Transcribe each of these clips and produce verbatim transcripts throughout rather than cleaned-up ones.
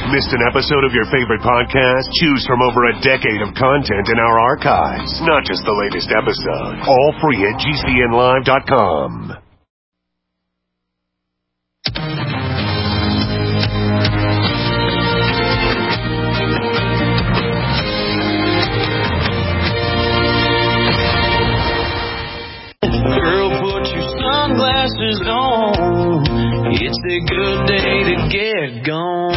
Missed an episode of your favorite podcast? Choose from over a decade of content in our archives. Not just the latest episode. All free at G C N live dot com. Girl, put your sunglasses on. It's a good day to get gone.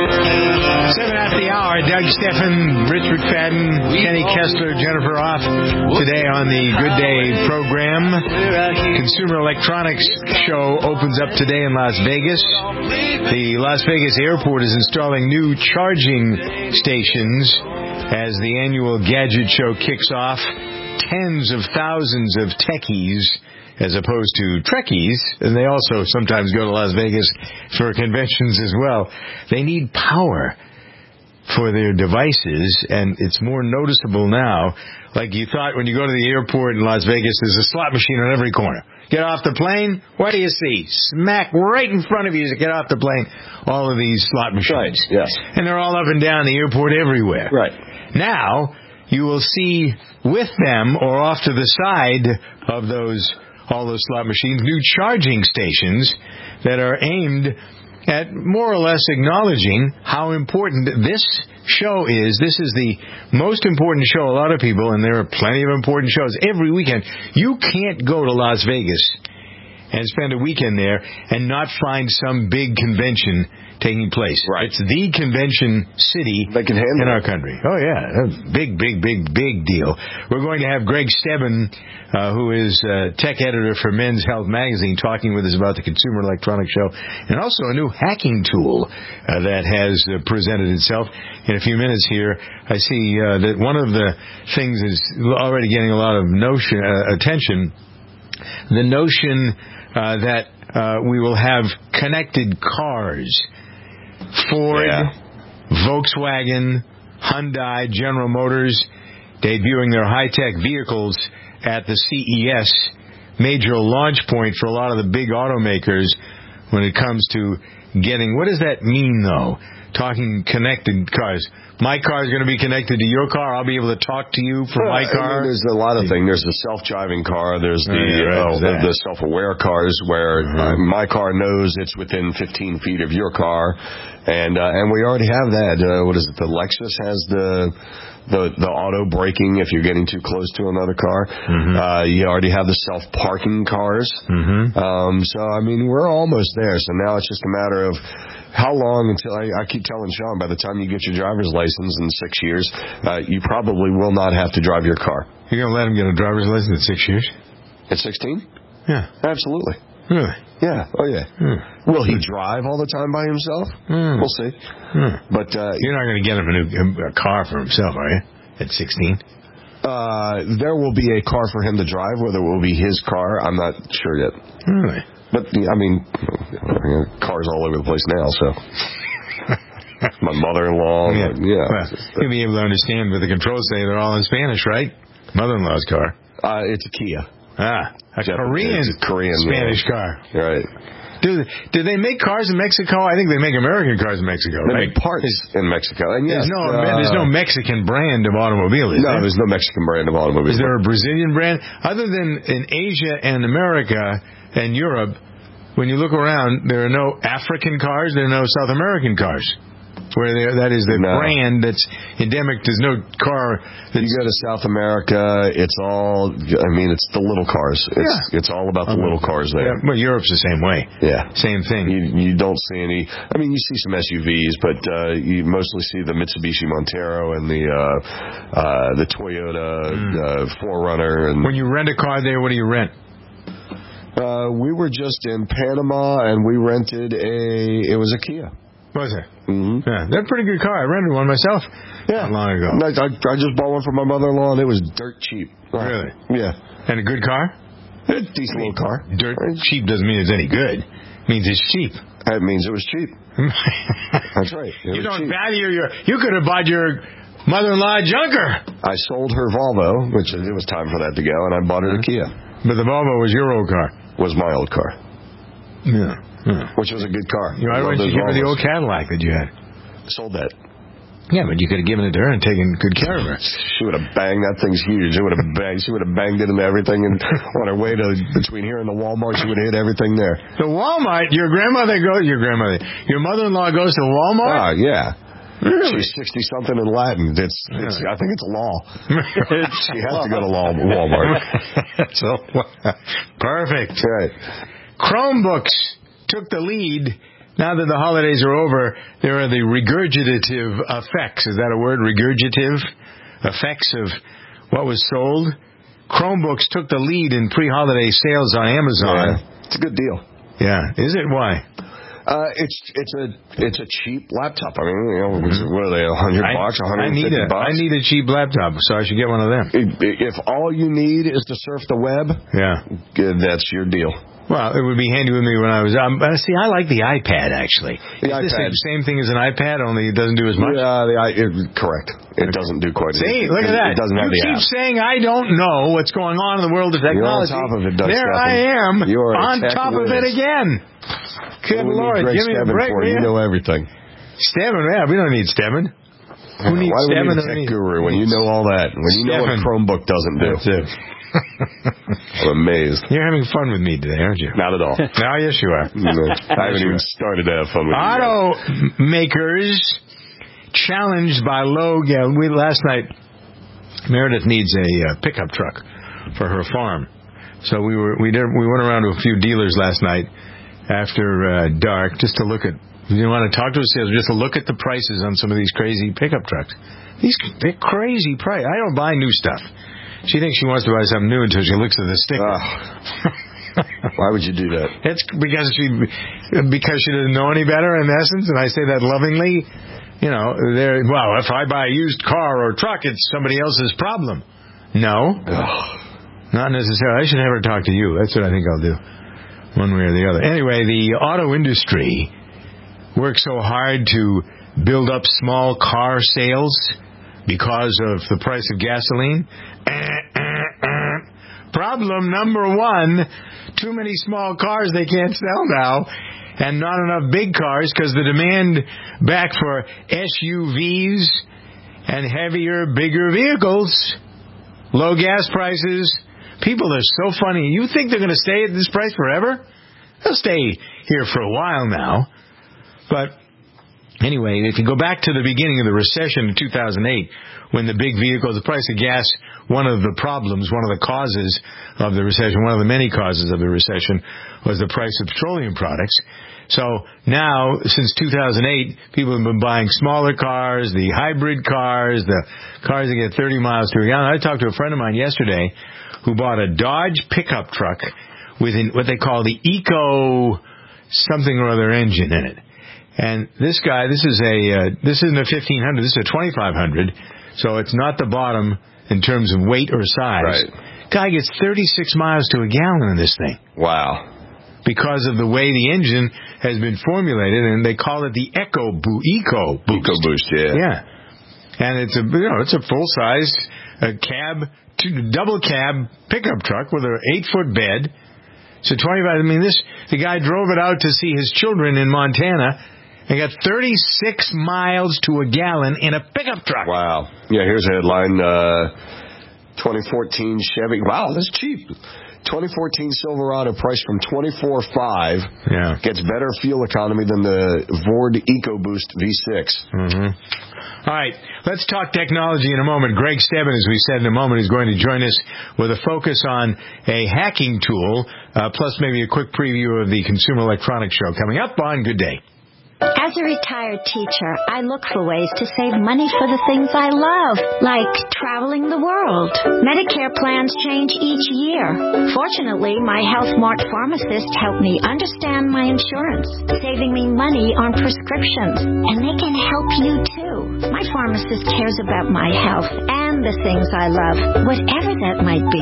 Seven after the hour. Doug Steffen, Rich McFadden, Kenny Kessler, Jennifer Off. Today on the Good Day program, Consumer Electronics Show opens up today in Las Vegas. The Las Vegas airport is installing new charging stations as the annual Gadget Show kicks off. Tens of thousands of techies, as opposed to Trekkies, and they also sometimes go to Las Vegas for conventions as well. They need power for their devices, and it's more noticeable now. Like you thought when you go to the airport in Las Vegas, there's a slot machine on every corner. Get off the plane, what do you see? Smack right in front of you as you get off the plane. All of these slot machines. Right, yes. And they're all up and down the airport everywhere. Right. Now, you will see with them or off to the side of those all those slot machines, new charging stations that are aimed at more or less acknowledging how important this show is. This is the most important show. A lot of people, and there are plenty of important shows every weekend. You can't go to Las Vegas and spend a weekend there and not find some big convention taking place. Right. It's the convention city they can handle in our country. Oh, yeah. Big, big, big, big deal. We're going to have Greg Stebbin, uh, who is uh, tech editor for Men's Health Magazine, talking with us about the Consumer Electronics Show, and also a new hacking tool uh, that has uh, presented itself. In a few minutes here, I see uh, that one of the things is already getting a lot of notion uh, attention, the notion uh, that uh, we will have connected cars. Ford, yeah. Volkswagen, Hyundai, General Motors debuting their high-tech vehicles at the C E S, major launch point for a lot of the big automakers when it comes to getting... What does that mean, though? Talking connected cars. My car is going to be connected to your car. I'll be able to talk to you from well, my car. I mean, there's a lot of things. There's the self-driving car. There's the, oh, yeah, right. uh, the, the self-aware cars where mm-hmm. uh, my car knows it's within fifteen feet of your car. And uh, and we already have that. Uh, what is it? The Lexus has the... The the auto braking if you're getting too close to another car. Mm-hmm. Uh, you already have the self-parking cars. Mm-hmm. Um, so, I mean, we're almost there. So now it's just a matter of how long until, I, I keep telling Sean, by the time you get your driver's license in six years, uh, you probably will not have to drive your car. You're going to let him get a driver's license at six years? At sixteen? Yeah. Absolutely. Really? Yeah. Oh, yeah. Hmm. Will he drive all the time by himself? Hmm. We'll see. Hmm. But uh, you're not going to get him a new a car for himself, are you? At sixteen? Uh, there will be a car for him to drive. Whether it will be his car, I'm not sure yet. Really? But I mean, cars all over the place now. So my mother-in-law. Yeah. yeah. Well, you'll be able to understand with the controls say they're all in Spanish, right? Mother-in-law's car. Uh, it's a Kia. Ah, a Japanese, Korean, a Korean Spanish yeah. car. Right. Do do they make cars in Mexico? I think they make American cars in Mexico. They right? make parts in Mexico. And yes, there's no uh, there's no Mexican brand of automobile. Is no, there? there's no Mexican brand of automobile. Is there a Brazilian brand other than in Asia and America and Europe? When you look around, there are no African cars. There are no South American cars. Where that is the no. brand that's endemic. There's no car. That's, you go to South America, it's all. I mean, it's the little cars. It's, yeah. it's all about the little cars there. Yeah, well, Europe's the same way. Yeah, same thing. You, you don't see any. I mean, you see some S U Vs, but uh, you mostly see the Mitsubishi Montero and the uh, uh, the Toyota mm. uh, four runner. And when you rent a car there, what do you rent? Uh, we were just in Panama, and we rented a. It was a Kia. Was it? Mm-hmm. Yeah, they're a pretty good car. I rented one myself yeah. not long ago. I, I just bought one for my mother-in-law, and it was dirt cheap. Really? Yeah. And a good car? A decent little car. Dirt cheap doesn't mean it's any good. It means it's cheap. That means it was cheap. That's right. It you was don't cheap. value your... You could have bought your mother-in-law a junker. I sold her Volvo, which it was time for that to go, and I bought her a Kia. But the Volvo was your old car. Was my old car. Yeah. yeah. Which was a good car. You know, why don't you give her the old Cadillac that you had? sold that. Yeah, but you could have given it to her and taken good care of her. She would have banged. That thing's huge. She would have banged. She would have banged into everything, and on her way to between here and the Walmart, she would have hit everything there. The Walmart. Your grandmother goes. Your grandmother. Your mother-in-law goes to Walmart. Ah, yeah. Really? She's sixty something in Latin. It's, it's I think it's law. She has to go to law, Walmart. So perfect. Right. Chromebooks took the lead. Now that the holidays are over, there are the regurgitative effects. Is that a word? Regurgitative effects of what was sold. Chromebooks took the lead in pre-holiday sales on Amazon. Yeah. It's a good deal. Yeah. Is it? Why? Uh, it's it's a it's a cheap laptop. I mean, you know, what are they? A hundred bucks, a hundred and fifty bucks. I need a cheap laptop, so I should get one of them. If, if all you need is to surf the web, yeah, good, that's your deal. Well, it would be handy with me when I was. Um, see, I like the iPad actually. The Is iPad. this the same thing as an iPad, only it doesn't do as much? Yeah, the it, correct. It doesn't do quite. See, it, look at it, that. It doesn't have you the keep app. saying I don't know what's going on in the world of technology. You're on top of it, Doug There Stephan. I am You are on top of it again. Good Lord, give me a break. For you know everything. Stephan, yeah, we don't need Stephan. Who needs Why do we Stephan? need a tech guru when you know all that? When you know what a Chromebook doesn't do. That's it. I'm amazed. You're having fun with me today, aren't you? Not at all. No, yes you are. No, I haven't even started to have fun with you. Automakers challenged by low gas. We last night, Meredith needs a uh, pickup truck for her farm, so we were we did we went around to a few dealers last night after uh, dark just to look at. You want to talk to a salesman just to look at the prices on some of these crazy pickup trucks. These they're crazy price. I don't buy new stuff. She thinks she wants to buy something new until she looks at the sticker. Uh, why would you do that? It's because she because she doesn't know any better, in essence, and I say that lovingly. You know, there. Well, if I buy a used car or truck, it's somebody else's problem. No, not necessarily. I should have her talk to you. That's what I think I'll do, one way or the other. Anyway, the auto industry works so hard to build up small car sales because of the price of gasoline. Problem number one, too many small cars they can't sell now, and not enough big cars because the demand back for S U Vs and heavier, bigger vehicles, low gas prices. People are so funny. You think they're going to stay at this price forever? They'll stay here for a while now. But anyway, if you go back to the beginning of the recession in two thousand eight, when the big vehicles, the price of gas, one of the problems, one of the causes of the recession, one of the many causes of the recession was the price of petroleum products. So now, since two thousand eight, people have been buying smaller cars, the hybrid cars, the cars that get thirty miles to a gallon. I talked to a friend of mine yesterday who bought a Dodge pickup truck with an, what they call the Eco something or other engine in it. And this guy, this is a uh, this isn't a fifteen hundred, this is a twenty-five hundred, so it's not the bottom in terms of weight or size. Right. Guy gets thirty-six miles to a gallon in this thing. Wow. Because of the way the engine has been formulated, and they call it the Eco Boost. Eco Boost. Eco Boost, yeah. Yeah. And it's a you know it's a full size uh, cab, two, double cab pickup truck with an eight foot bed. So twenty-five. I mean, this the guy drove it out to see his children in Montana. They got thirty-six miles to a gallon in a pickup truck. Wow. Yeah, here's a headline. Uh, twenty fourteen Chevy. Wow, that's cheap. twenty fourteen Silverado priced from twenty-four five. Yeah. Gets better fuel economy than the Ford EcoBoost V six. Mm-hmm. All right, let's talk technology in a moment. Greg Stebben, as we said in a moment, is going to join us with a focus on a hacking tool, uh, plus maybe a quick preview of the Consumer Electronics Show coming up on Good Day. As a retired teacher, I look for ways to save money for the things I love, like traveling the world. Medicare plans change each year. Fortunately, my HealthMart pharmacist helped me understand my insurance, saving me money on prescriptions. And they can help you, too. My pharmacist cares about my health and the things I love, whatever that might be.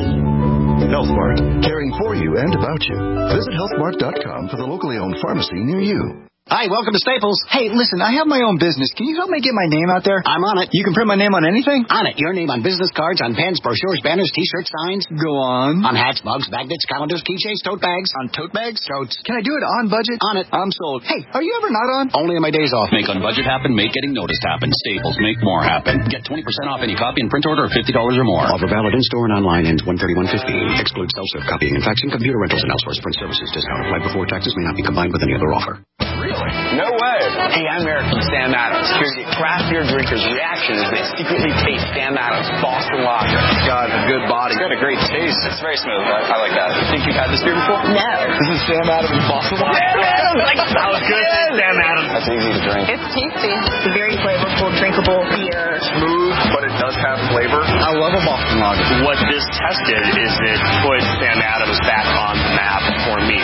HealthMart, caring for you and about you. Visit health mart dot com for the locally owned pharmacy near you. Hi, welcome to Staples. Hey, listen, I have my own business. Can you help me get my name out there? I'm on it. You can print my name on anything? On it. Your name on business cards, on pens, brochures, banners, T-shirts, signs. Go on. On hats, mugs, magnets, calendars, keychains, tote bags. On tote bags? Totes. Can I do it on budget? On it. I'm sold. Hey, are you ever not on? Only on my days off. Make on budget happen. Make getting noticed happen. Staples. Make more happen. Get twenty percent off any copy and print order of fifty dollars or more. Offer valid in-store and online. Ends one thirty-one fifteen. Excludes self-serve copying and faxing, computer rentals, and outsourced print services. Discount applied before taxes. May not be combined with any other offer. Really? No way. Hey, I'm Eric from Sam Adams. Here to get craft beer drinkers' reaction as they secretly taste Sam Adams Boston Lager. It's got a good body. It's got a great taste. It's very smooth. I, I like that. Think you've had this beer before? No. This is Sam Adams Boston Lager. Sam Adams! Like, that was good. Sam Adams. That's easy to drink. It's tasty. It's a very flavorful, drinkable beer. Smooth, but it does have flavor. I love a Boston Lager. What this tested is it put Sam Adams back on the map for me.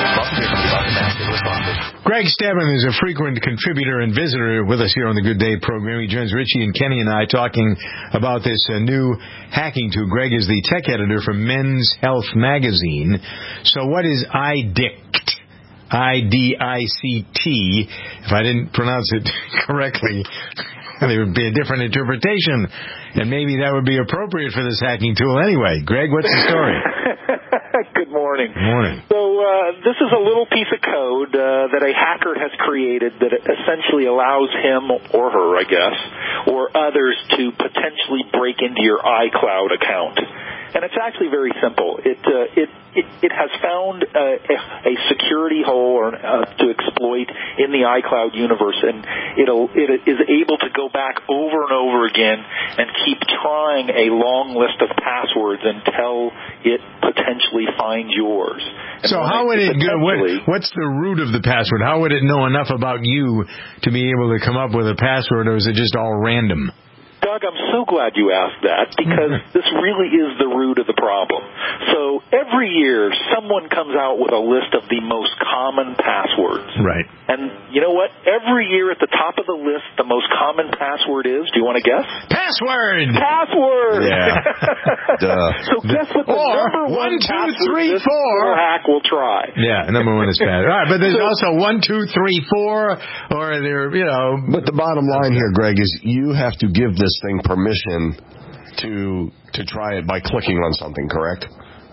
Greg Stebbin is a frequent contributor and visitor with us here on the Good Day program. He joins Richie and Kenny and I talking about this uh, new hacking tool. Greg is the tech editor for Men's Health magazine. So what is iDict? I D I C T. If I didn't pronounce it correctly, there would be a different interpretation. And maybe that would be appropriate for this hacking tool anyway. Greg, what's the story? Good morning. Good morning. So uh, this is a little piece of code uh, that a hacker has created that essentially allows him or her, I guess, or others to potentially break into your iCloud account. And it's actually very simple. It uh, it, it it has found uh, a, a security hole or, uh, to exploit in the iCloud universe, and it'll it is able to go back over and over again and keep trying a long list of passwords until it potentially finds yours. And so how would it go? What, what's the root of the password? How would it know enough about you to be able to come up with a password, or is it just all random? Doug, I'm so glad you asked that, because this really is the root of the problem. So every year, someone comes out with a list of the most common passwords. Right. And you know what? Every year at the top of the list, the most common password is, do you want to guess? Password! Password! Yeah. Duh. So guess what the or number one, one two, three, four. hack will try. Yeah, number one is password. All right, but there's so, also one, two, three, four, or there, you know. But the bottom line here, Greg, is you have to give this thing permission to to try it by clicking on something, correct?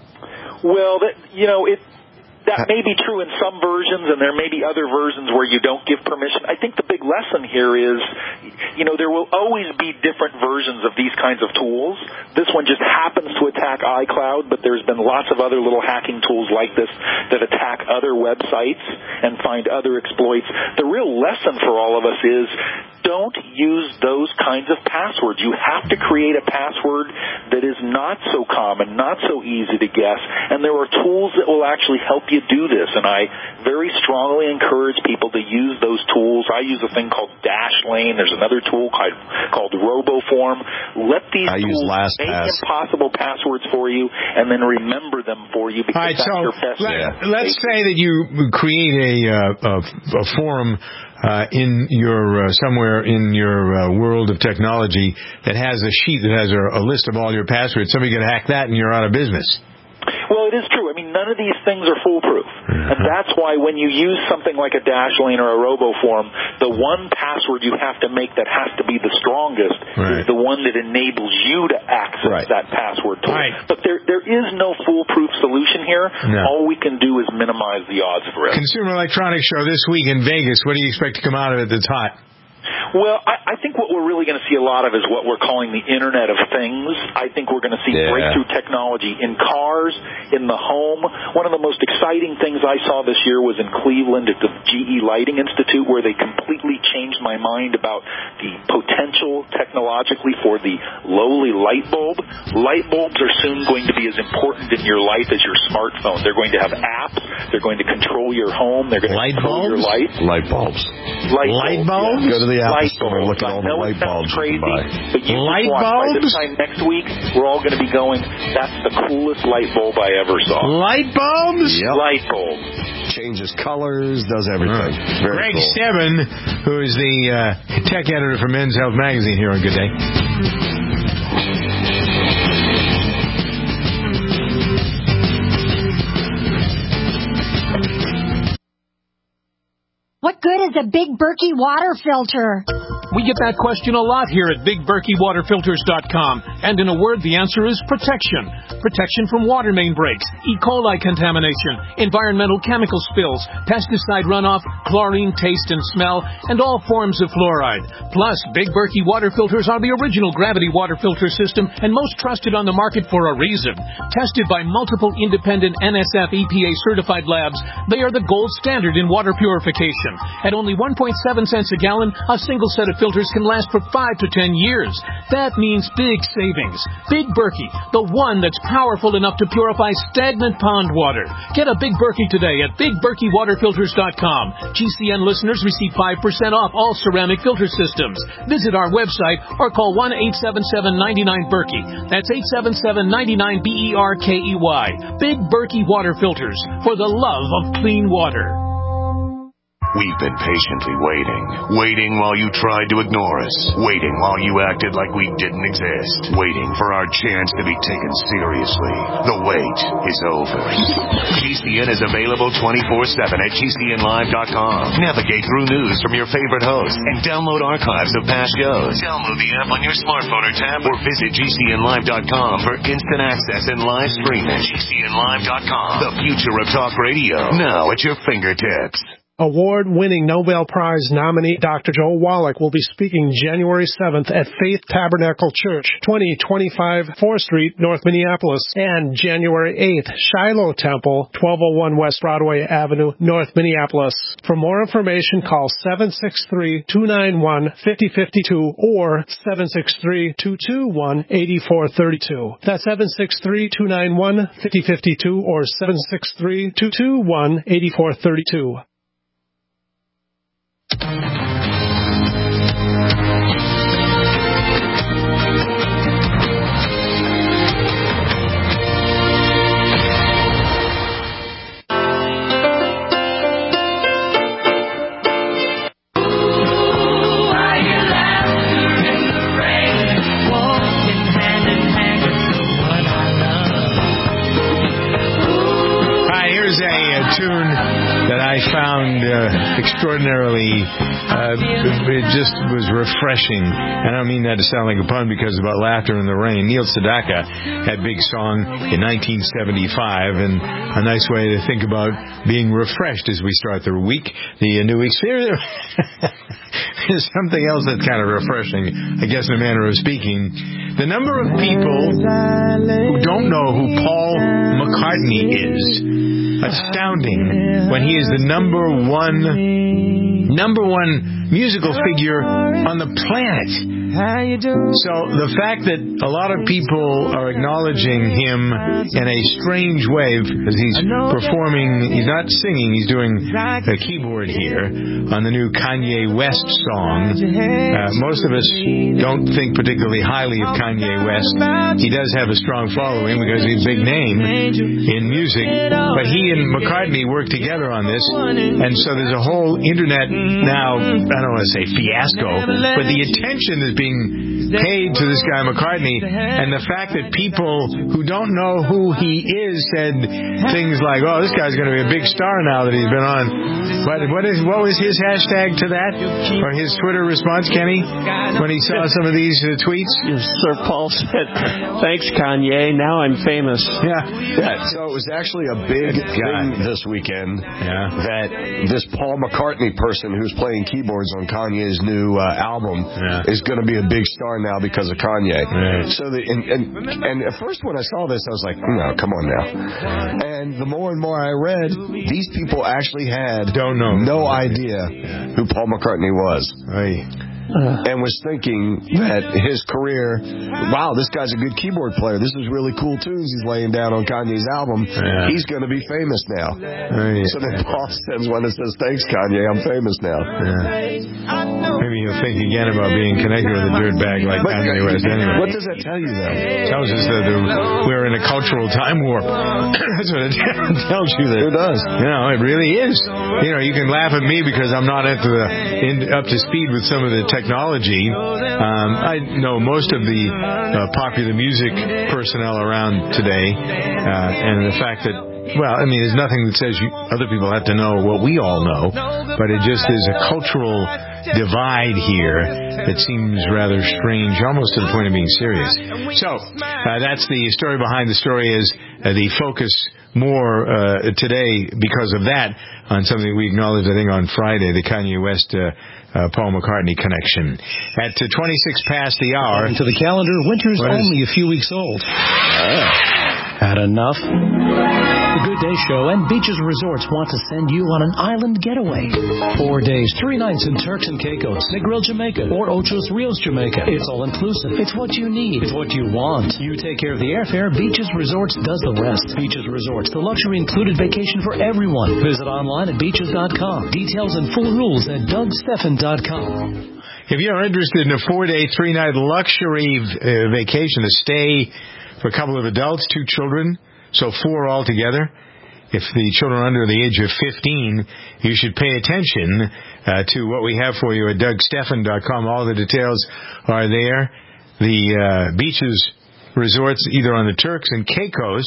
Well, that, you know, it that may be true in some versions, and there may be other versions where you don't give permission. I think the big lesson here is, you know, there will always be different versions of these kinds of tools. This one just happens to attack iCloud, but there's been lots of other little hacking tools like this that attack other websites and find other exploits. The real lesson for all of us is, don't use those kinds of passwords. You have to create a password that is not so common, not so easy to guess, and there are tools that will actually help you do this, and I very strongly encourage people to use those tools. I use a thing called Dashlane. There's another tool called, called RoboForm. Let these I tools make pass. impossible passwords for you, and then remember them for you, because All right, that's so your best. Let, yeah. Let's say that you create a, uh, a, a forum Uh, in your uh, somewhere in your uh, world of technology that has a sheet that has a, a list of all your passwords. Somebody could hack that, and you're out of business. Well, it is true. I mean, none of these things are foolproof. Mm-hmm. And that's why when you use something like a Dashlane or a RoboForm, the one password you have to make that has to be the strongest right. is the one that enables you to access right. that password tool. Right. But there there is no foolproof solution here. No. All we can do is minimize the odds of risk. Consumer Electronics Show this week in Vegas. What do you expect to come out of it that's hot? Well, I, I think what we're really going to see a lot of is what we're calling the Internet of Things. I think we're going to see yeah. breakthrough technology in cars, in the home. One of the most exciting things I saw this year was in Cleveland at the G E Lighting Institute, where they completely changed my mind about the potential technologically for the lowly light bulb. Light bulbs are soon going to be as important in your life as your smartphone. They're going to have apps. They're going to control your home. They're going to light control bulbs? your life. Light bulbs. Light, light bulbs? bulbs? Yeah. Go to the Apple light Store and look at all the light bulbs crazy, you can buy. But you light watch. bulbs? By this time next week, we're all going to be going, that's the coolest light bulb I ever saw. Light bulbs? Yep. Light bulb. Changes colors, does everything. Right. Very Greg cool. Stebbin, who is the uh, tech editor for Men's Health magazine here on Good Day. What good is a Big Berkey water filter? We get that question a lot here at Big Berkey Water Filters dot com. And in a word, the answer is protection. Protection from water main breaks, E. coli contamination, environmental chemical spills, pesticide runoff, chlorine taste and smell, and all forms of fluoride. Plus, Big Berkey water filters are the original gravity water filter system and most trusted on the market for a reason. Tested by multiple independent N S F E P A certified labs, they are the gold standard in water purification. At only one point seven cents a gallon, a single set of filters can last for five to ten years. That means big savings. Big Berkey, the one that's powerful enough to purify stagnant pond water. Get a Big Berkey today at Big Berkey Water Filters dot com. G C N listeners receive five percent off all ceramic filter systems. Visit our website or call one eight seven seven, nine nine, Berkey. That's eight seven seven, nine nine, B E R K E Y. Big Berkey Water Filters, for the love of clean water. We've been patiently waiting. Waiting while you tried to ignore us. Waiting while you acted like we didn't exist. Waiting for our chance to be taken seriously. The wait is over. G C N is available twenty-four seven at G C N live dot com. Navigate through news from your favorite hosts and download archives of past shows. Download the app on your smartphone or tab or visit G C N live dot com for instant access and live streaming. G C N live dot com. The future of talk radio. Now at your fingertips. Award-winning Nobel Prize nominee Doctor Joe Wallach will be speaking January seventh at Faith Tabernacle Church, twenty twenty-five fourth Street, North Minneapolis, and January eighth, Shiloh Temple, twelve oh one West Broadway Avenue, North Minneapolis. For more information, call seven six three, two nine one, five oh five two or seven six three, two two one, eight four three two. That's seven six three, two nine one, five oh five two or seven six three, two two one, eight four three two. Tune that I found uh, extraordinarily, uh, it just was refreshing. And I don't mean that to sound like a pun because it's about laughter in the rain. Neil Sedaka had Big Song in nineteen seventy-five, and a nice way to think about being refreshed as we start the week, the uh, new week's here. There's something else that's kind of refreshing, I guess in a manner of speaking. The number of people who don't know who Paul McCartney is, astounding, when he is the number one number one musical figure on the planet. So the fact that a lot of people are acknowledging him in a strange way because he's performing, he's not singing, he's doing a keyboard here on the new Kanye West song. Uh, most of us don't think particularly highly of Kanye West. He does have a strong following because he's a big name in music, but he and McCartney work together on this, and so there's a whole internet now, I don't want to say fiasco, but the attention is being paid to this guy McCartney, and the fact that people who don't know who he is said things like, "Oh, this guy's going to be a big star now that he's been on." But what is what was his hashtag to that, or his Twitter response, Kenny, when he saw some of these uh, tweets? Sir Paul said, "Thanks, Kanye. Now I'm famous." Yeah. yeah. So it was actually a big thing this weekend yeah. that this Paul McCartney person who's playing keyboards on Kanye's new uh, album yeah. is going to be a big star now because of Kanye. Right. So the and, and and at first when I saw this, I was like, no, come on now. And the more and more I read, these people actually had don't know no idea yeah. who Paul McCartney was. Right. Uh, and was thinking that his career, wow, this guy's a good keyboard player. This is really cool tunes he's laying down on Kanye's album. Yeah. He's going to be famous now. Right. So then Paul sends one that says, "Thanks, Kanye, I'm famous now." Yeah. Maybe he'll think again about being connected with a dirtbag like but, Kanye West anyway. What does that tell you, though? It tells us that we're in a cultural time warp. That's what it tells you. That, it does. You know, it really is. You know, you can laugh at me because I'm not into the, in, up to speed with some of the technology. Um, I know most of the uh, popular music personnel around today, uh, and the fact that well, I mean, there's nothing that says you, other people have to know what we all know, but it just is a cultural divide here that seems rather strange, almost to the point of being serious. So, uh, that's the story behind the story is uh, the focus more uh, today because of that on something we acknowledged, I think, on Friday, the Kanye West uh, uh, Paul McCartney connection. At uh, twenty-six past the hour. Into the calendar, winter's only a few weeks old. Ah. Had enough? The Good Day Show and Beaches Resorts want to send you on an island getaway. Four days, three nights in Turks and Caicos, Negril, Jamaica, or Ochos Rios, Jamaica. It's all inclusive. It's what you need. It's what you want. You take care of the airfare. Beaches Resorts does the rest. Beaches Resorts, the luxury included vacation for everyone. Visit online at beaches dot com. Details and full rules at doug steffen dot com. If you're interested in a four-day, three-night luxury uh, vacation, a stay for a couple of adults, two children, so four altogether. If the children are under the age of fifteen, you should pay attention uh, to what we have for you at doug steffen dot com. All the details are there. The uh, beaches resorts either on the Turks and Caicos,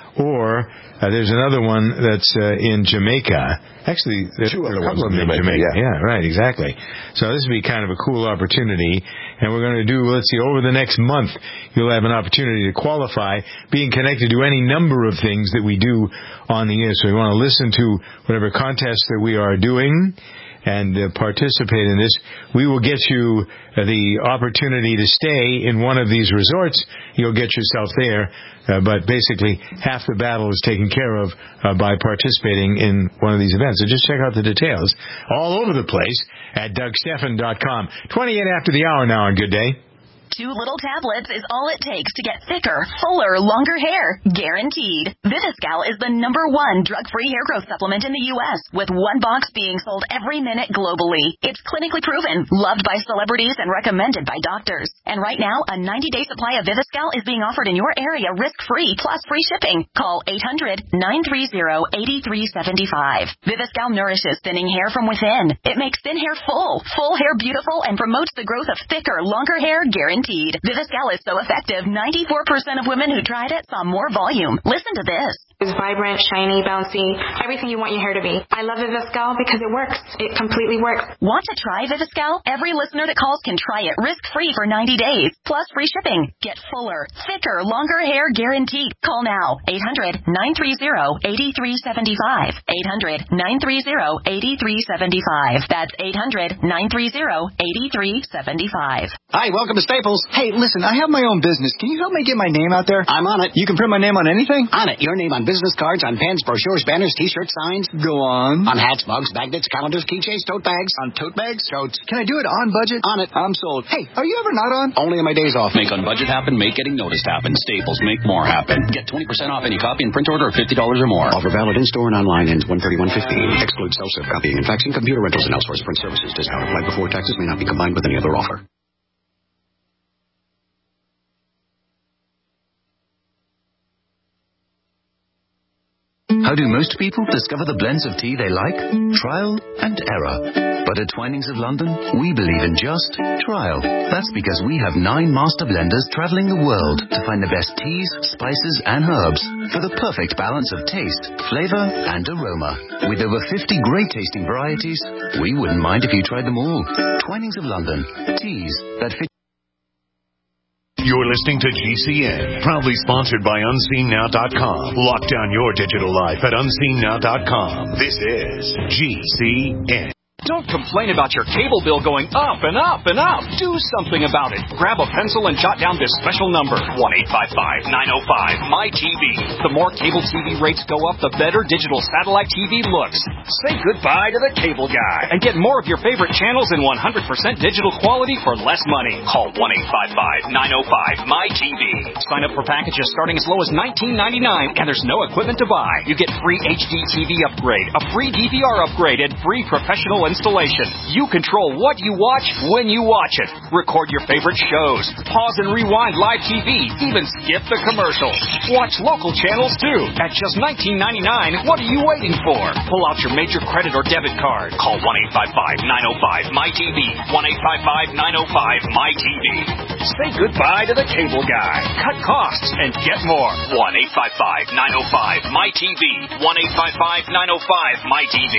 or uh, there's another one that's uh, in Jamaica. Actually, there's Two a other couple of ones them in Jamaica, Jamaica. yeah. Yeah, right, exactly. So this would be kind of a cool opportunity. And we're going to do, let's see, over the next month, you'll have an opportunity to qualify, being connected to any number of things that we do on the air. So you want to listen to whatever contests that we are doing and uh, participate in this. We will get you uh, the opportunity to stay in one of these resorts. You'll get yourself there. Uh, but basically, half the battle is taken care of uh, by participating in one of these events. So just check out the details all over the place at doug steffen dot com. twenty-eight after the hour now on Good Day. Two little tablets is all it takes to get thicker, fuller, longer hair. Guaranteed. Viviscal is the number one drug-free hair growth supplement in the U S, with one box being sold every minute globally. It's clinically proven, loved by celebrities, and recommended by doctors. And right now, a ninety-day supply of Viviscal is being offered in your area risk-free, plus free shipping. Call eight hundred, nine three zero, eight three seven five. Viviscal nourishes thinning hair from within. It makes thin hair full, full hair beautiful, and promotes the growth of thicker, longer hair. Guaranteed. Viviscal is so effective, ninety-four percent of women who tried it saw more volume. Listen to this. It's vibrant, shiny, bouncy, everything you want your hair to be. I love Viviscal because it works. It completely works. Want to try Viviscal? Every listener that calls can try it risk-free for ninety days, plus free shipping. Get fuller, thicker, longer hair guaranteed. Call now, eight hundred, nine three zero, eight three seven five. eight hundred, nine three zero, eight three seven five. That's eight hundred, nine three zero, eight three seven five. Hi, welcome to Staples. Hey, listen, I have my own business. Can you help me get my name out there? I'm on it. You can print my name on anything? On it. Your name on business cards, on pens, brochures, banners, T-shirts, signs. Go on. On hats, mugs, magnets, calendars, keychains, tote bags. On tote bags? Totes. Can I do it on budget? On it. I'm sold. Hey, are you ever not on? Only on my days off. Make on budget happen, make getting noticed happen. Staples, make more happen. Get twenty percent off any copy and print order of fifty dollars or more. Offer valid in-store and online ends one thirty-one fifteen. Excludes self-serve copying and faxing, computer rentals, and outsourced print services. Discount applied before taxes may not be combined with any other offer. How do most people discover the blends of tea they like? Trial and error. But at Twinings of London, we believe in just trial. That's because we have nine master blenders traveling the world to find the best teas, spices, and herbs for the perfect balance of taste, flavor, and aroma. With over fifty great tasting varieties, we wouldn't mind if you tried them all. Twinings of London. Teas that fit. You're listening to G C N, proudly sponsored by unseen now dot com. Lock down your digital life at unseen now dot com. This is G C N. Don't complain about your cable bill going up and up and up. Do something about it. Grab a pencil and jot down this special number, one eight five five, nine oh five, M Y T V. The more cable T V rates go up, the better digital satellite T V looks. Say goodbye to the cable guy and get more of your favorite channels in one hundred percent digital quality for less money. Call one eight five five, nine oh five, M Y T V. Sign up for packages starting as low as nineteen ninety-nine, and there's no equipment to buy. You get free H D T V upgrade, a free D V R upgrade, and free professional installation. You control what you watch when you watch it. Record your favorite shows. Pause and rewind live T V. Even skip the commercials. Watch local channels too. At just nineteen ninety-nine, what are you waiting for? Pull out your major credit or debit card. Call one eight five five, nine oh five, M Y T V. one eight five five, nine oh five, M Y T V. Say goodbye to the cable guy. Cut costs and get more. one eight five five, nine oh five, M Y T V. one eight five five, nine oh five, M Y T V.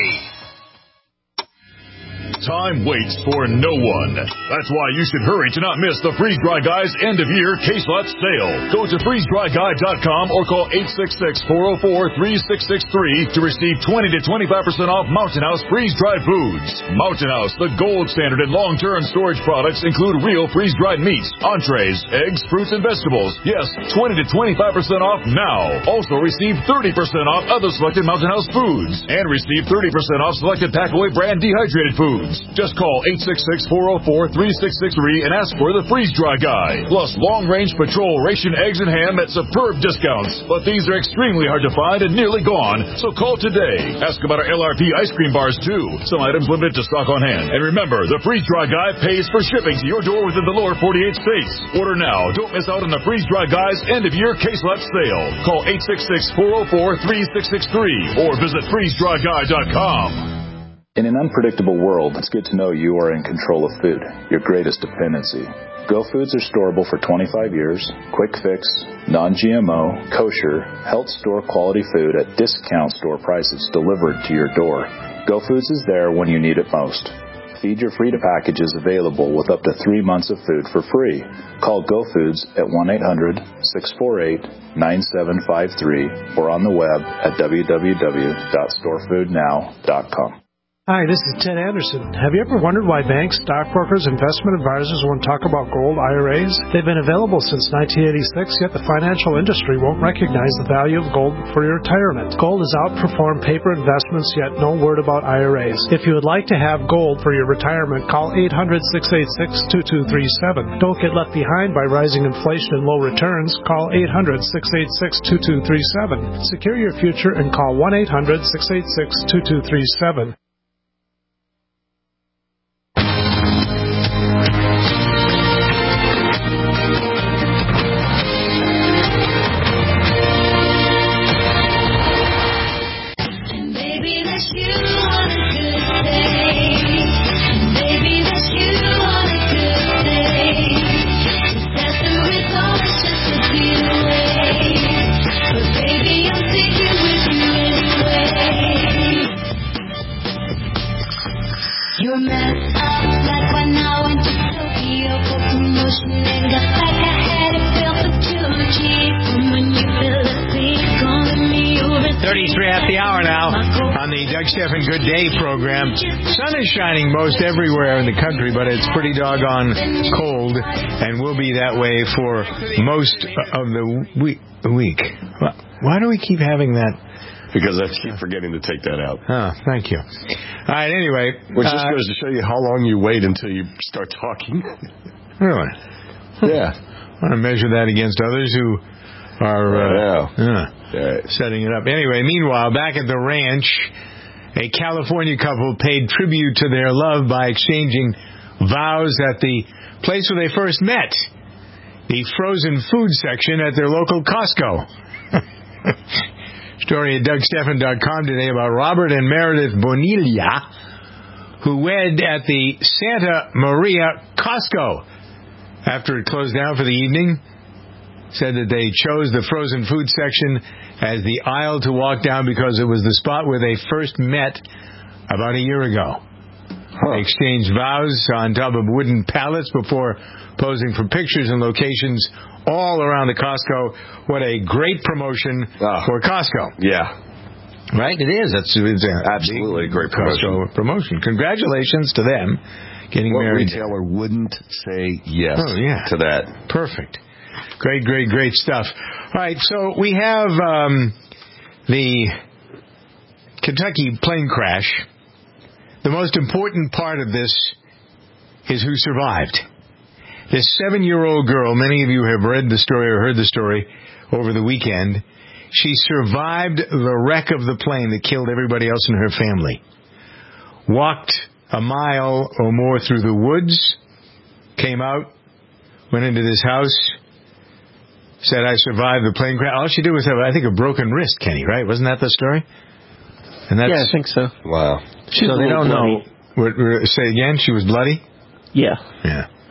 Time waits for no one. That's why you should hurry to not miss the Freeze Dry Guy's end-of-year case lot sale. Go to freeze dry guy dot com or call eight six six, four oh four, three six six three to receive twenty to twenty-five percent off Mountain House freeze-dried foods. Mountain House, the gold standard in long-term storage products, include real freeze-dried meats, entrees, eggs, fruits, and vegetables. Yes, twenty to twenty-five percent off now. Also receive thirty percent off other selected Mountain House foods. And receive thirty percent off selected Packaway brand dehydrated foods. Just call eight six six, four oh four, three six six three and ask for the Freeze Dry Guy. Plus long-range patrol ration eggs and ham at superb discounts. But these are extremely hard to find and nearly gone, so call today. Ask about our L R P ice cream bars, too. Some items limited to stock on hand. And remember, the Freeze Dry Guy pays for shipping to your door within the lower forty-eight states. Order now. Don't miss out on the Freeze Dry Guy's end-of-year case lot sale. Call eight six six, four oh four, three six six three or visit freeze dry guy dot com. In an unpredictable world, it's good to know you are in control of food, your greatest dependency. Go Foods are storable for twenty-five years, quick fix, non-G M O, kosher, health store quality food at discount store prices delivered to your door. Go Foods is there when you need it most. Feed Your Free to Package is available with up to three months of food for free. Call Go Foods at one eight hundred, six four eight, nine seven five three or on the web at w w w dot store food now dot com. Hi, this is Ted Anderson. Have you ever wondered why banks, stockbrokers, investment advisors won't talk about gold I R As? They've been available since nineteen eighty-six, yet the financial industry won't recognize the value of gold for your retirement. Gold has outperformed paper investments, yet no word about I R As. If you would like to have gold for your retirement, call eight hundred, six eight six, two two three seven. Don't get left behind by rising inflation and low returns. Call eight hundred, six eight six, two two three seven. Secure your future and call one eight hundred, six eight six, two two three seven. thirty-three at the hour now on the Doug Stephan Good Day program. Sun is shining most everywhere in the country, but it's pretty doggone cold and will be that way for most of the week. week. Why do we keep having that? Because I keep forgetting to take that out. Oh, thank you. All right, anyway. Which just uh, goes to show you how long you wait until you start talking. Really? Yeah. I want to measure that against others who are uh, uh, right. setting it up. Anyway, meanwhile, back at the ranch, a California couple paid tribute to their love by exchanging vows at the place where they first met, the frozen food section at their local Costco. Story at Doug Stephan dot com today about Robert and Meredith Bonilla, who wed at the Santa Maria Costco after it closed down for the evening. Said that they chose the frozen food section as the aisle to walk down because it was the spot where they first met about a year ago. Huh. They exchanged vows on top of wooden pallets before posing for pictures and locations all around the Costco. What a great promotion oh. for Costco. Yeah. Right? It is. It's, it's a absolutely great promotion. Costco promotion. Congratulations to them getting what married. What retailer wouldn't say yes oh, yeah. to that? Perfect. Great, great, great stuff. All right, so we have um, the Kentucky plane crash. The most important part of this is who survived. This seven-year-old girl, many of you have read the story or heard the story over the weekend. She survived the wreck of the plane that killed everybody else in her family. Walked a mile or more through the woods, came out, went into this house, said, I survived the plane crash. All she did was have, I think, a broken wrist, Kenny, right? Wasn't that the story? And that's, yeah, I think so. Wow. She's so they don't bloody. know. What, say again? She was bloody? Yeah. Yeah.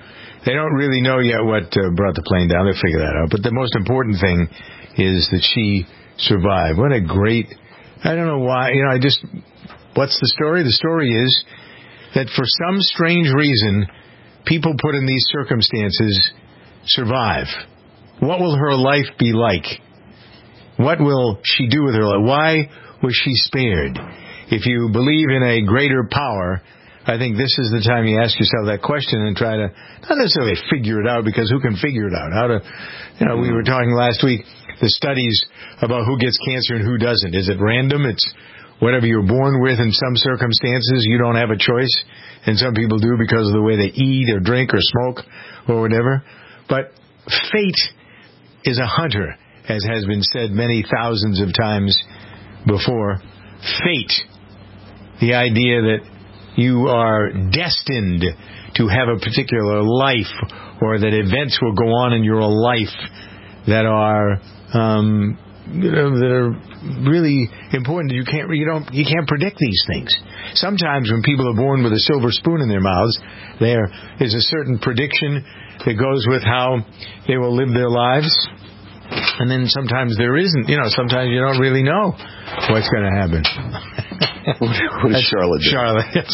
They don't really know yet what uh, brought the plane down. They'll figure that out. But the most important thing is that she survived. What a great... I don't know why. You know, I just... What's the story? The story is that for some strange reason, people put in these circumstances survive. What will her life be like? What will she do with her life? Why was she spared? If you believe in a greater power, I think this is the time you ask yourself that question and try to not necessarily figure it out, because who can figure it out? How to, you know, we were talking last week, the studies about who gets cancer and who doesn't. Is it random? It's whatever you're born with. In some circumstances, you don't have a choice, and some people do because of the way they eat or drink or smoke or whatever. But fate is a hunter, as has been said many thousands of times before. Fate, the idea that you are destined to have a particular life, or that events will go on in your life that are um, you know, that are really important. You can't you don't you can't predict these things. Sometimes when people are born with a silver spoon in their mouths, there is a certain prediction that goes with how they will live their lives. And then sometimes there isn't. You know, sometimes you don't really know what's going to happen. What is Charlotte doing? Charlotte.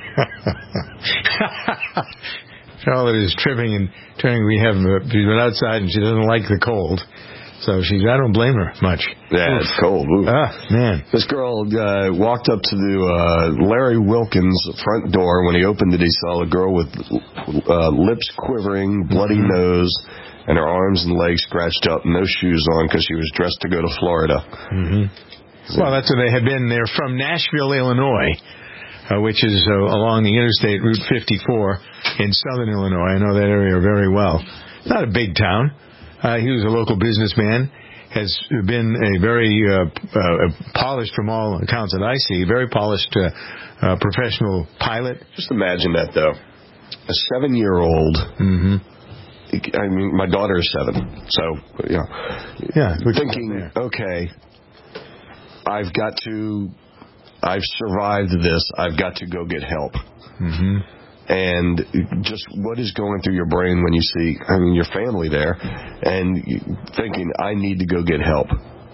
Charlotte is tripping and turning. We have uh, she's been outside and she doesn't like the cold, so she's. I don't blame her much. Yeah, it's cold. Ooh. Ah, man. This girl uh, walked up to the uh, Larry Wilkins front door. When he opened it, he saw a girl with uh, lips quivering, bloody mm-hmm. nose, and her arms and legs scratched up, no shoes on, because she was dressed to go to Florida. Mm-hmm. So, well, that's where they have been. They're from Nashville, Illinois, uh, which is uh, along the Interstate Route fifty-four in southern Illinois. I know that area very well. Not a big town. Uh, he was a local businessman, has been a very uh, uh, polished, from all accounts that I see, very polished uh, uh, professional pilot. Just imagine that, though. A seven-year-old... Mm-hmm. I mean, my daughter is seven, so, you know, yeah, thinking, okay, I've got to, I've survived this, I've got to go get help. Mm-hmm. And just what is going through your brain when you see, I mean, your family there, and thinking, I need to go get help.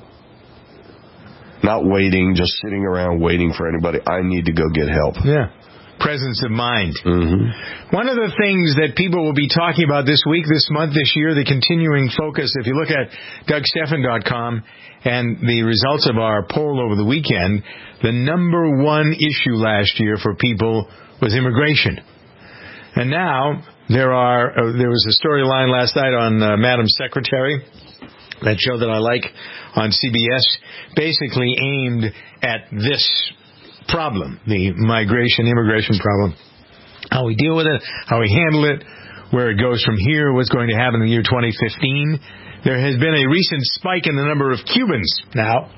Not waiting, just sitting around waiting for anybody. I need to go get help. Yeah. Presence of mind. Mm-hmm. One of the things that people will be talking about this week, this month, this year, the continuing focus, if you look at Doug Stephan dot com and the results of our poll over the weekend, the number one issue last year for people was immigration. And now there are uh, there was a storyline last night on uh, Madam Secretary, that show that I like on C B S, basically aimed at this problem, the migration, immigration problem, how we deal with it, how we handle it, where it goes from here, what's going to happen in the year twenty fifteen. There has been a recent spike in the number of Cubans now.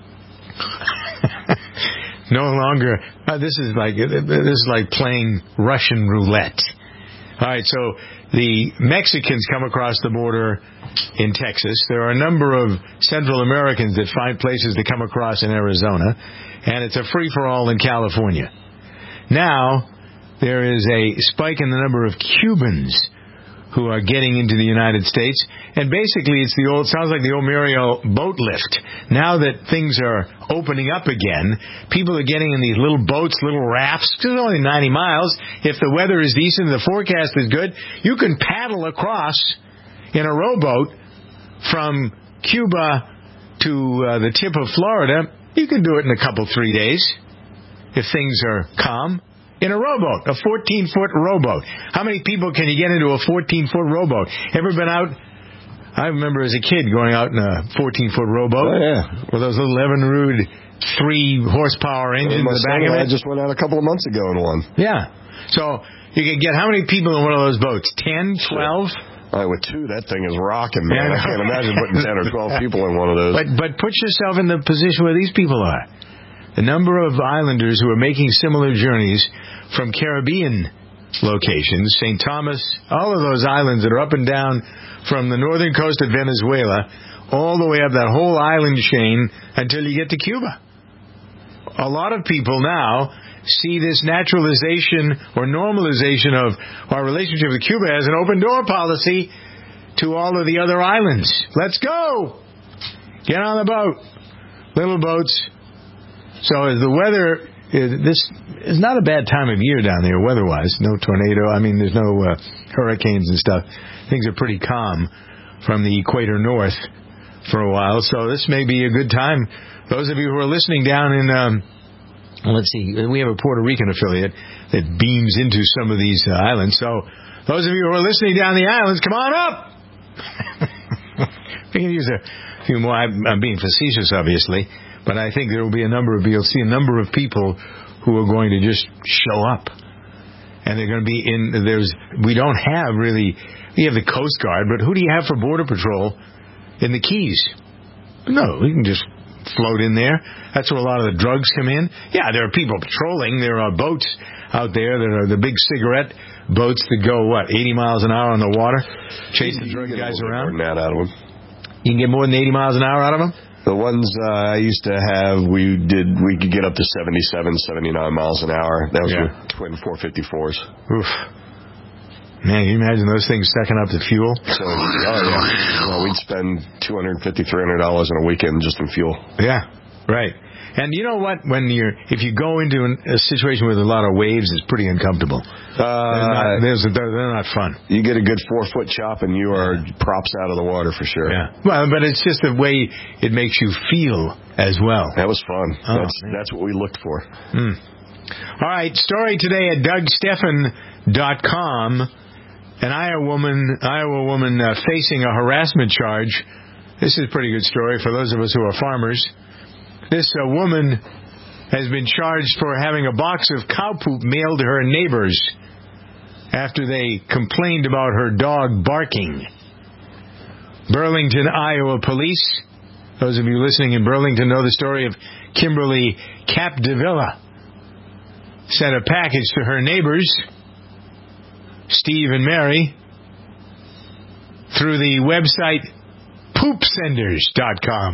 No longer, uh, this is like this is like playing Russian roulette. All right, so the Mexicans come across the border in Texas. There are a number of Central Americans that find places to come across in Arizona, and it's a free-for-all in California. Now, there is a spike in the number of Cubans who are getting into the United States, and basically it's the old, sounds like the old Mariel boat lift. Now that things are opening up again, people are getting in these little boats, little rafts, because it's only ninety miles. If the weather is decent and the forecast is good, you can paddle across in a rowboat from Cuba to uh, the tip of Florida. You can do it in a couple, three days if things are calm. In a rowboat, a fourteen-foot rowboat. How many people can you get into a fourteen-foot rowboat? Ever been out? I remember as a kid going out in a fourteen-foot rowboat. Oh, yeah. With those little Evinrude three-horsepower engines in the back of it. I just went out a couple of months ago in one. Yeah. So you can get how many people in one of those boats? Ten, twelve? All right, with two, that thing is rocking, man. Yeah, I can't imagine putting ten or twelve people in one of those. But, but put yourself in the position where these people are. The number of islanders who are making similar journeys from Caribbean locations, Saint Thomas, all of those islands that are up and down from the northern coast of Venezuela, all the way up that whole island chain until you get to Cuba. A lot of people now, see this naturalization or normalization of our relationship with Cuba as an open door policy to all of the other islands. Let's go! Get on the boat. Little boats. So as the weather, this is not a bad time of year down there weather-wise. No tornado. I mean, there's no uh, hurricanes and stuff. Things are pretty calm from the equator north for a while. So this may be a good time. Those of you who are listening down in, um, let's see, we have a Puerto Rican affiliate that beams into some of these uh, islands. So those of you who are listening down the islands, come on up. We can use a few more. I'm, I'm being facetious, obviously, but I think there will be a number of, you'll see a number of people who are going to just show up. And they're going to be in, there's, we don't have really, we have the Coast Guard, but who do you have for Border Patrol in the Keys? No, we can just float in there. That's where a lot of the drugs come in. Yeah, there are people patrolling. There are boats out there that are the big cigarette boats that go, what, eighty miles an hour on the water, chase the drug guys around. More than that out of them. You can get more than eighty miles an hour out of them? The ones uh, I used to have, we did, we could get up to seventy-seven, seventy-nine miles an hour. That was yeah. with twin four fifty-fours. Oof. Man, can you imagine those things sucking up the fuel? So, oh yeah. Well, we'd spend two hundred fifty dollars, three hundred dollars in a weekend just in fuel. Yeah, right. And you know what? When you're, if you go into an, a situation with a lot of waves, it's pretty uncomfortable. Uh, they're, not, they're, they're not fun. You get a good four-foot chop, and you are props out of the water for sure. Yeah. Well, but it's just the way it makes you feel as well. That was fun. Oh, that's man. that's what we looked for. Mm. All right. Story today at Doug Stephan dot com. An Iowa woman, Iowa woman uh, facing a harassment charge. This is a pretty good story for those of us who are farmers. This uh, woman has been charged for having a box of cow poop mailed to her neighbors after they complained about her dog barking. Burlington, Iowa police. Those of you listening in Burlington know the story of Kimberly Capdevilla. Sent a package to her neighbors, Steve and Mary, through the website poop senders dot com.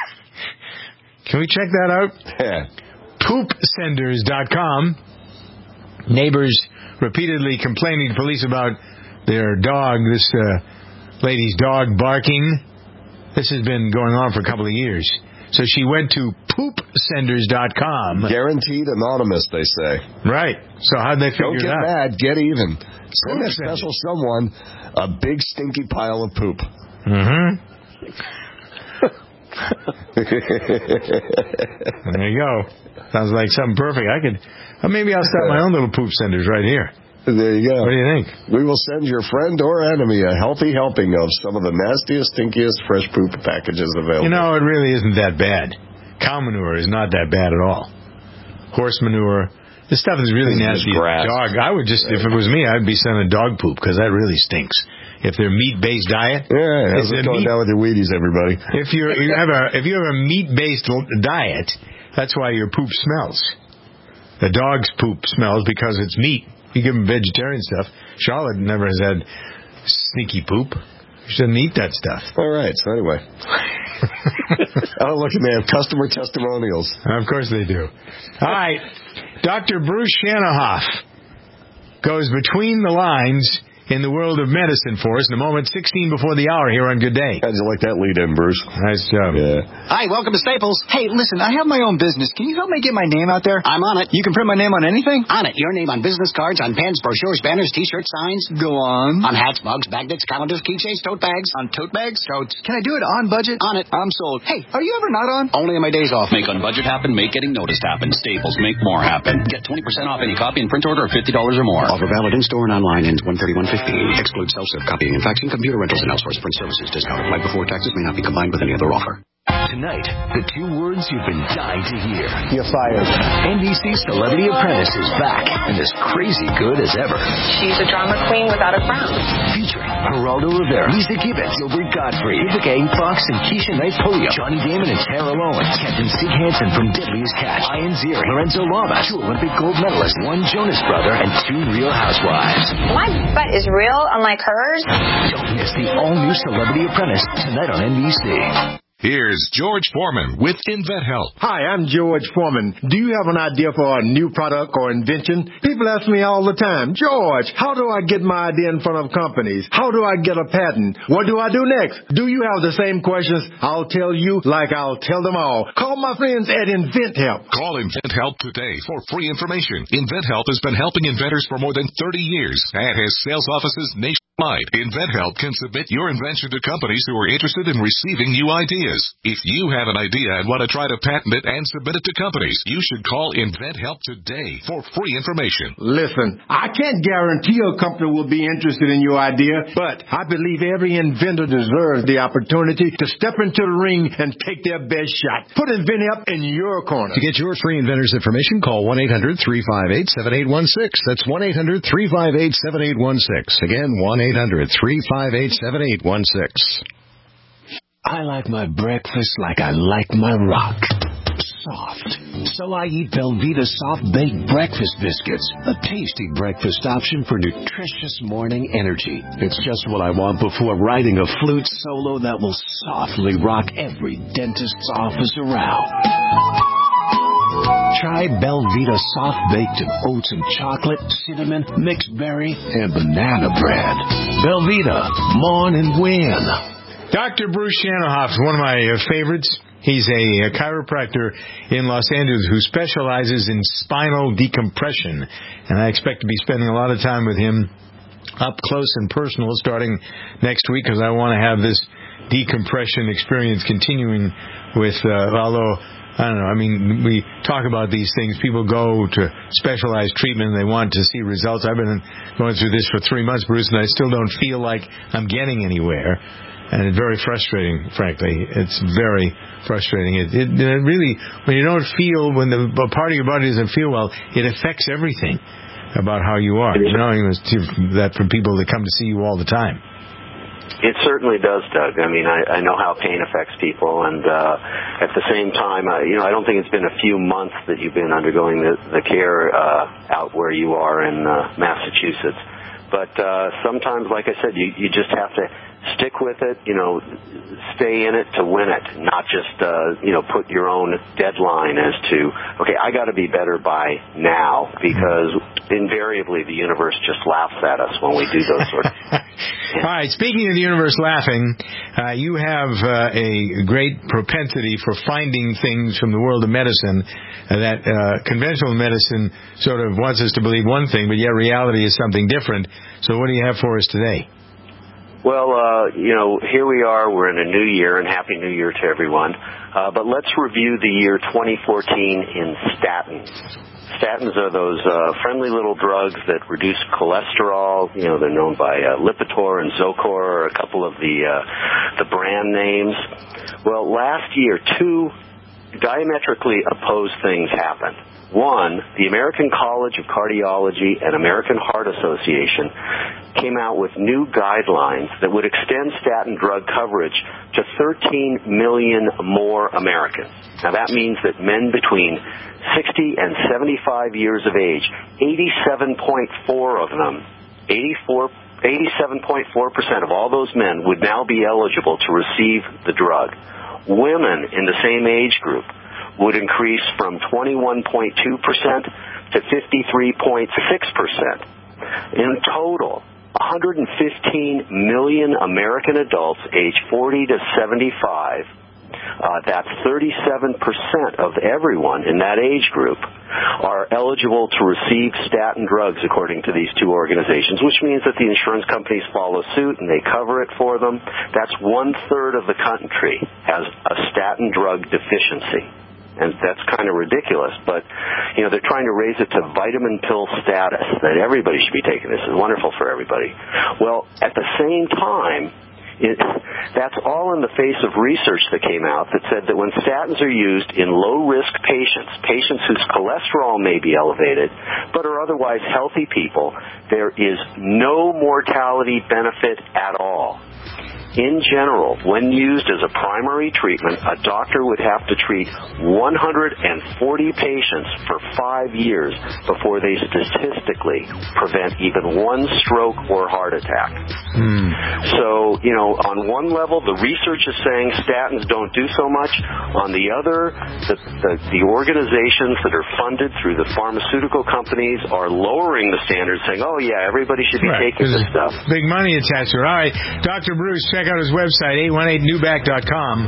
Can we check that out? Yeah. poop senders dot com. Neighbors repeatedly complaining to police about their dog, this uh, lady's dog barking. This has been going on for a couple of years. So she went to poop senders dot com. Guaranteed anonymous, they say. Right. So how'd they figure it out? Don't get mad, get even. Send a special someone a big stinky pile of poop. Mm-hmm. There you go. Sounds like something perfect. I could, uh, maybe I'll start my own little poop senders right here. There you go. What do you think? We will send your friend or enemy a healthy helping of some of the nastiest, stinkiest fresh poop packages available. You know, it really isn't that bad. Cow manure is not that bad at all. Horse manure. This stuff is really this nasty. Is grass. Dog. I would just, if it was me, I'd be sending dog poop because that really stinks. If they're meat-based diet, yeah, how's it going meat, down with your Wheaties, everybody? If you're you have a if you have a meat-based diet, that's why your poop smells. The dog's poop smells because it's meat. You give them vegetarian stuff. Charlotte never has had sneaky poop. She doesn't eat that stuff. All right. So anyway, oh look, they have customer testimonials. Of course they do. All right, Doctor Bruce Shanahoff goes between the lines in the world of medicine for us in a moment, sixteen before the hour here on Good Day. How'd you like that lead in, Bruce? Nice job. Yeah. Hi, welcome to Staples. Hey, listen, I have my own business. Can you help me get my name out there? I'm on it. You can print my name on anything? On it. Your name on business cards, on pens, brochures, banners, T-shirts, signs. Go on. On hats, mugs, magnets, calendars, keychains, tote bags. On tote bags? Totes. Can I do it on budget? On it. I'm sold. Hey, are you ever not on? Only on my days off. Make on budget happen. Make getting noticed happen. Staples. Make more happen. Get twenty percent off any copy and print order of fifty dollars or more. Offer valid in-store and online. Ends one thirty-one fifteen. Excludes self-serve copying and faxing, computer rentals, and outsourced print services. Discount applied before taxes. May not be combined with any other offer. Tonight, the two words you've been dying to hear. You're fired. N B C Celebrity Apprentice is back and as crazy good as ever. She's a drama queen without a crown. Featuring Geraldo Rivera, Lisa Gibbons, Gilbert Godfrey, Vivica A. Fox, and Keisha Knight Pulliam, Johnny Damon and Tara Owens, Captain Sig Hansen from Deadliest Catch, Ian Ziering, Lorenzo Lamas, two Olympic gold medalists, one Jonas brother, and two Real Housewives. My butt is real, unlike hers. Don't miss the all-new Celebrity Apprentice tonight on N B C. Here's George Foreman with InventHelp. Hi, I'm George Foreman. Do you have an idea for a new product or invention? People ask me all the time, George, how do I get my idea in front of companies? How do I get a patent? What do I do next? Do you have the same questions? I'll tell you like I'll tell them all. Call my friends at InventHelp. Call InventHelp today for free information. InventHelp has been helping inventors for more than thirty years and has sales offices nationwide. InventHelp can submit your invention to companies who are interested in receiving new ideas. If you have an idea and want to try to patent it and submit it to companies, you should call InventHelp today for free information. Listen, I can't guarantee a company will be interested in your idea, but I believe every inventor deserves the opportunity to step into the ring and take their best shot. Put InventHelp in your corner. To get your free inventor's information, call one eight hundred, three five eight, seven eight one six. That's one eight hundred, three five eight, seven eight one six. Again, one eight hundred, three five eight, seven eight one six. I like my breakfast like I like my rock. Soft. So I eat Belvita Soft Baked Breakfast Biscuits, a tasty breakfast option for nutritious morning energy. It's just what I want before writing a flute solo that will softly rock every dentist's office around. Try Belvita Soft Baked in oats and chocolate, cinnamon, mixed berry, and banana bread. Belvita, morn and win. Doctor Bruce Shanohoff is one of my uh, favorites. He's a, a chiropractor in Los Angeles who specializes in spinal decompression. And I expect to be spending a lot of time with him up close and personal starting next week because I want to have this decompression experience continuing with, uh, although, I don't know, I mean, we talk about these things. People go to specialized treatment and they want to see results. I've been going through this for three months, Bruce, and I still don't feel like I'm getting anywhere. And it's very frustrating, frankly. It's very frustrating. It, it, it really, when you don't feel, when the a part of your body doesn't feel well, it affects everything about how you are. You know, that from people that come to see you all the time. It certainly does, Doug. I mean, I, I know how pain affects people, and uh, at the same time, uh, you know, I don't think it's been a few months that you've been undergoing the, the care uh, out where you are in uh, Massachusetts. But uh, sometimes, like I said, you, you just have to stick with it, you know, stay in it to win it, not just, uh, you know, put your own deadline as to, okay, I got to be better by now, because invariably the universe just laughs at us when we do those sort of things. All right, speaking of the universe laughing, uh, you have uh, a great propensity for finding things from the world of medicine uh, that uh, conventional medicine sort of wants us to believe one thing, but yet reality is something different. So what do you have for us today? Well, uh, you know, here we are. We're in a new year, and Happy New Year to everyone. Uh, but let's review the year twenty fourteen in statins. Statins are those uh, friendly little drugs that reduce cholesterol. You know, they're known by uh, Lipitor and Zocor, or a couple of the uh, the brand names. Well, last year, two diametrically opposed things happened. One, the American College of Cardiology and American Heart Association came out with new guidelines that would extend statin drug coverage to thirteen million more Americans. Now, that means that men between sixty and seventy-five years of age, eighty-seven point four of them, eighty-four, eighty-seven point four percent of all those men would now be eligible to receive the drug. Women in the same age group would increase from twenty-one point two percent to fifty-three point six percent. In total, one hundred fifteen million American adults aged forty to seventy-five, uh, that's thirty-seven percent of everyone in that age group, are eligible to receive statin drugs according to these two organizations, which means that the insurance companies follow suit and they cover it for them. That's one-third of the country has a statin drug deficiency. And that's kind of ridiculous, but, you know, they're trying to raise it to vitamin pill status, that everybody should be taking this. It's wonderful for everybody. Well, at the same time, it, that's all in the face of research that came out that said that when statins are used in low-risk patients, patients whose cholesterol may be elevated, but are otherwise healthy people, there is no mortality benefit at all. In general, when used as a primary treatment, a doctor would have to treat one hundred forty patients for five years before they statistically prevent even one stroke or heart attack. Mm. So So, you know, on one level, the research is saying statins don't do so much. On the other, the, the, the organizations that are funded through the pharmaceutical companies are lowering the standards, saying, oh, yeah, everybody should be right, taking this stuff. Big money attached to it. All right, Doctor Bruce, check out his website, eight one eight new back dot com.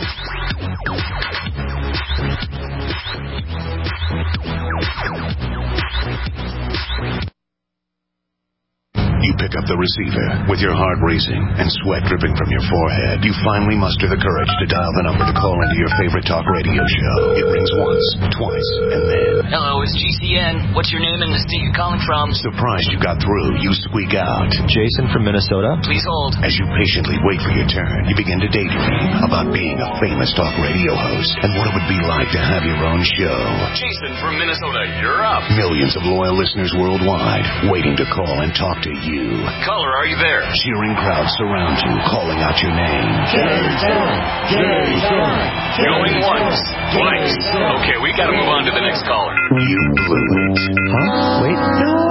You pick up the receiver with your heart racing and sweat dripping from your forehead. You finally muster the courage to dial the number to call into your favorite talk radio show. It rings once, twice, and then... Hello, it's G C N. What's your name and the state you're calling from? Surprised you got through, you squeak out. Jason from Minnesota. Please hold. As you patiently wait for your turn, you begin to daydream about being a famous talk radio host and what it would be like to have your own show. Jason from Minnesota, you're up. Millions of loyal listeners worldwide waiting to call and talk to you. Caller, are you there? Cheering crowds surround you, calling out your name. Jason! Jason! Going once, twice. Okay, we gotta move on to the next caller. You blew it. Huh? Wait,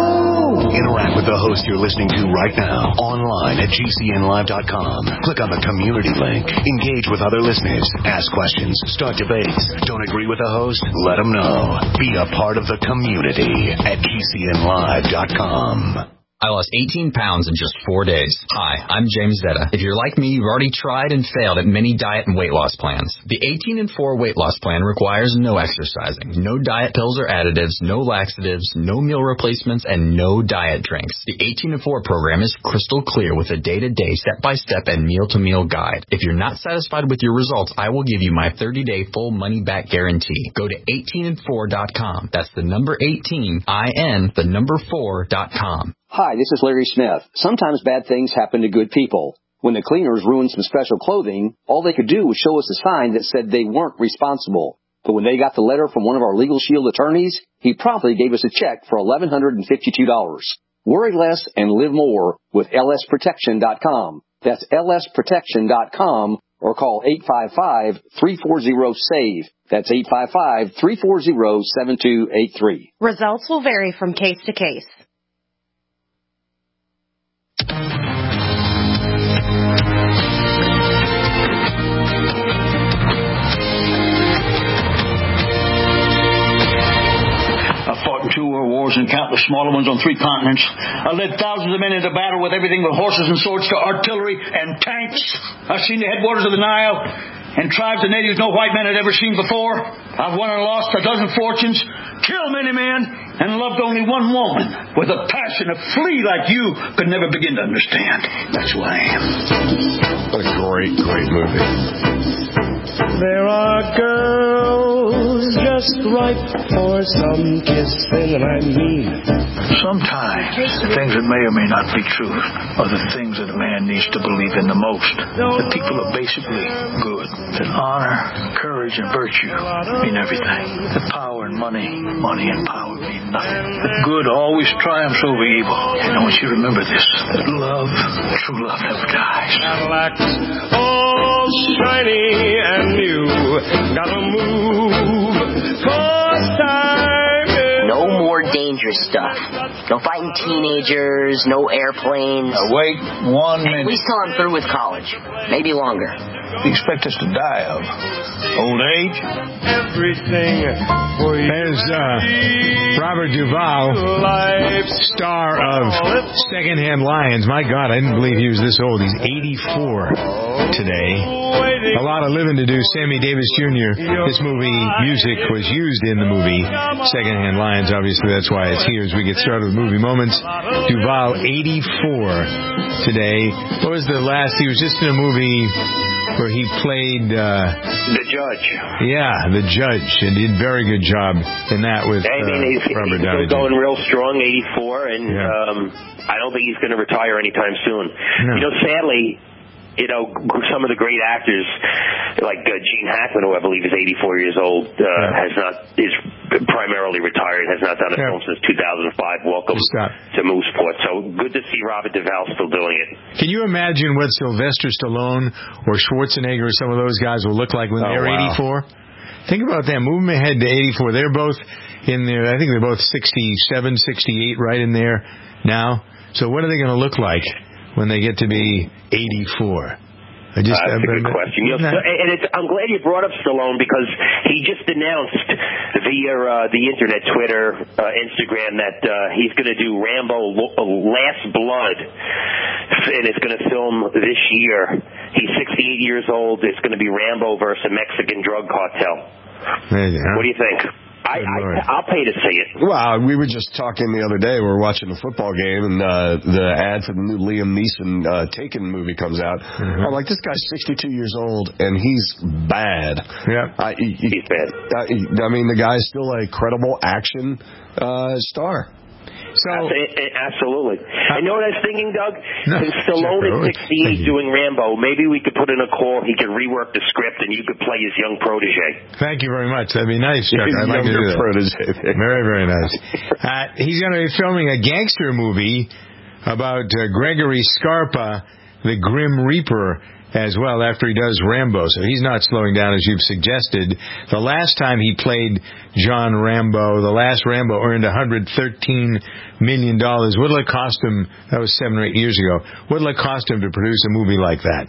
no! Interact with the host you're listening to right now, online at G C N live dot com. Click on the community link. Engage with other listeners. Ask questions. Start debates. Don't agree with the host? Let them know. Be a part of the community at G C N live dot com. I lost eighteen pounds in just four days. Hi, I'm James Zeta. If you're like me, you've already tried and failed at many diet and weight loss plans. The eighteen and four weight loss plan requires no exercising, no diet pills or additives, no laxatives, no meal replacements, and no diet drinks. The eighteen and four program is crystal clear with a day-to-day, step-by-step, and meal-to-meal guide. If you're not satisfied with your results, I will give you my thirty-day full money-back guarantee. Go to eighteen and four dot com. That's the number eighteen, I N, the number four dot com. Hi, this is Larry Smith. Sometimes bad things happen to good people. When the cleaners ruined some special clothing, all they could do was show us a sign that said they weren't responsible. But when they got the letter from one of our Legal Shield attorneys, he promptly gave us a check for eleven hundred fifty-two dollars. Worry less and live more with L S protection dot com. That's L S protection dot com or call eight five five, three four zero, SAVE. That's eight five five, three four zero, seven two eight three. Results will vary from case to case. I fought in two world wars and countless smaller ones on three continents. I led thousands of men into battle with everything from horses and swords to artillery and tanks. I've seen the headwaters of the Nile and tribes of natives no white man had ever seen before. I've won and lost a dozen fortunes, killed many men, and loved only one woman with a passion a flea like you could never begin to understand. That's who I am. What a great, great movie. There are girls just right for some kissing, and I mean sometimes the things that may or may not be true are the things that a man needs to believe in the most. That people are basically good. That honor, courage, and virtue mean everything. That power and money, money and power mean nothing. That good always triumphs over evil. And I want you to remember this. That love, true love, never dies. Cadillacs, all shiny and new. Gotta move, cause time is... No more dangerous stuff. No fighting teenagers, no airplanes. Now wait one minute. At least till I'm through with college. Maybe longer. What do you expect us to die of? Old age? Everything for you. There's uh, Robert Duvall, star of Secondhand Lions. My God, I didn't believe he was this old. He's eighty-four today. A lot of living to do. Sammy Davis Junior This movie music was used in the movie Secondhand Lions. Obviously, that's why it's here as we get started with Movie Moments. Duvall, eighty-four today. What was the last? He was just in a movie where he played uh, the judge. Yeah, the judge, and did a very good job in that with I mean, he's, uh, Robert he's Downey still going real strong, eighty-four, and yeah. um, I don't think he's going to retire anytime soon. No. You know, sadly, you know, some of the great actors, like uh, Gene Hackman, who I believe is eighty-four years old, uh, yeah. has not is primarily retired, has not done a yeah. film since two thousand five. Welcome to Mooseport. So good to see Robert Duvall still doing it. Can you imagine what Sylvester Stallone or Schwarzenegger or some of those guys will look like when oh, they're wow. eighty-four? Think about that. Move them ahead to eighty-four. They're both in there. I think they're both sixty-seven, sixty-eight, right in there now. So what are they going to look like when they get to be eighty-four? I just, uh, that's uh, a good question. You know, so, and it's, I'm glad you brought up Stallone because he just announced via uh, the internet, Twitter, uh, Instagram, that uh, he's going to do Rambo Last Blood, and it's going to film this year. He's sixty-eight years old. It's going to be Rambo versus a Mexican drug cartel. There you go. What do you think? I, I, I'll pay to see it. Well, we were just talking the other day. We were watching a football game, and uh, the ad for the new Liam Neeson uh, Taken movie comes out. Mm-hmm. I'm like, this guy's sixty-two years old, and he's bad. Yeah, I, he, he's bad. I, I mean, the guy's still a credible action uh, star. So, absolutely. Uh, and you know what I was thinking, Doug? No, Since Stallone is sixty-eight doing Rambo, maybe we could put in a call. He could rework the script, and you could play his young protege. Thank you very much. That'd be nice, Chuck. I'd like to do that. Protege. Very, very nice. Uh, he's going to be filming a gangster movie about uh, Gregory Scarpa, the Grim Reaper, as well, after he does Rambo. So he's not slowing down, as you've suggested. The last time he played John Rambo, the last Rambo earned one hundred thirteen million dollars. What'll it cost him? That was seven or eight years ago. What'll it cost him to produce a movie like that?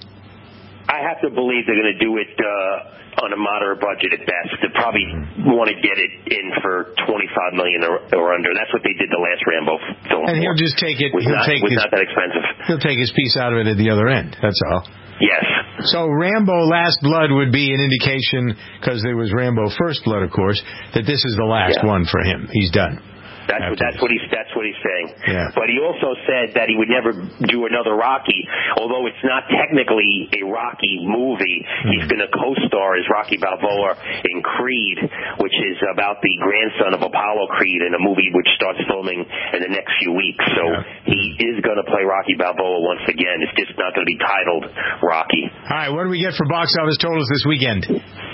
I have to believe they're going to do it uh, on a moderate budget at best. They probably want to get it in for twenty-five million dollars or, or under. That's what they did the last Rambo film. And he'll just take it. Was he'll not, take was his, not that expensive. He'll take his piece out of it at the other end. That's all. Yes. So Rambo Last Blood would be an indication, because there was Rambo First Blood, of course, that this is the last yeah. one for him. He's done. That's what, that's what he's that's what he's saying. Yeah. But he also said that he would never do another Rocky, although it's not technically a Rocky movie. Mm-hmm. He's going to co-star as Rocky Balboa in Creed, which is about the grandson of Apollo Creed, in a movie which starts filming in the next few weeks. So yeah. he is going to play Rocky Balboa once again. It's just not going to be titled Rocky. All right, what do we get for box office totals this weekend?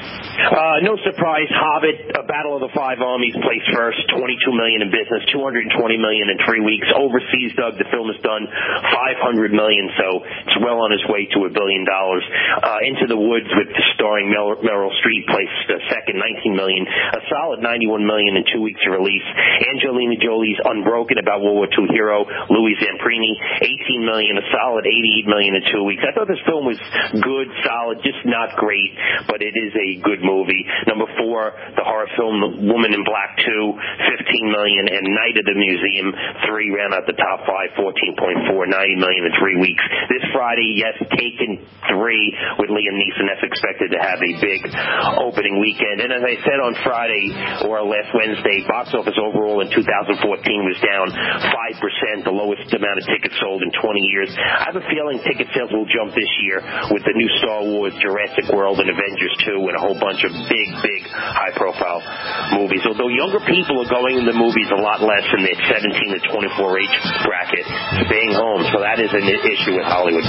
Uh, no surprise, Hobbit, A Battle of the Five Armies, placed first, twenty-two million dollars in business, two hundred twenty million dollars in three weeks. Overseas, Doug, the film has done five hundred million dollars, so it's well on its way to a billion dollars. Uh, Into the Woods, with starring Mer- Meryl Streep, placed uh, second, nineteen million dollars, a solid ninety-one million dollars in two weeks of release. Angelina Jolie's Unbroken, about World War Two hero Louis Zamprini, eighteen million dollars, a solid eighty-eight million dollars in two weeks. I thought this film was good, solid, just not great, but it is a good movie. Number four, the horror film Woman in Black two, fifteen million dollars, and Night of the Museum three ran out the top five, fourteen point four, ninety million dollars in three weeks. This Friday, yes, Taken three with Liam Neeson. That's expected to have a big opening weekend. And as I said on Friday or last Wednesday, box office overall in two thousand fourteen was down five percent, the lowest amount of tickets sold in twenty years. I have a feeling ticket sales will jump this year with the new Star Wars, Jurassic World, and Avengers two, and a whole bunch of big, big, high-profile movies. Although younger people are going to the movies a lot less in the seventeen to twenty-four age bracket, staying home. So that is an issue with Hollywood.